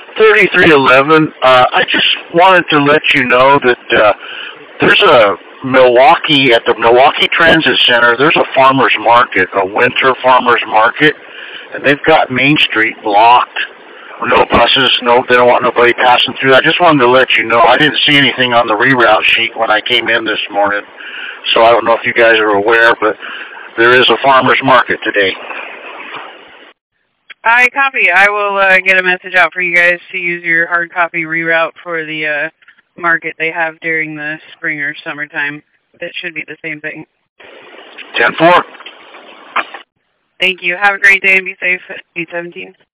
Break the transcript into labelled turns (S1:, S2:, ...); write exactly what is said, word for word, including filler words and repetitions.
S1: thirty-three eleven. Uh, I just wanted to let you know that uh, there's a Milwaukee, at the Milwaukee Transit Center, there's a farmer's market, a winter farmer's market, and they've got Main Street blocked. No buses, no, they don't want nobody passing through. I just wanted to let you know. I didn't see anything on the reroute sheet when I came in this morning, so I don't know if you guys are aware, but there is a farmer's market today.
S2: I copy. I will uh, get a message out for you guys to use your hard copy reroute for the uh, market they have during the spring or summertime. It should be the same thing.
S1: ten four.
S2: Thank you. Have a great day and be safe. eight seventeen.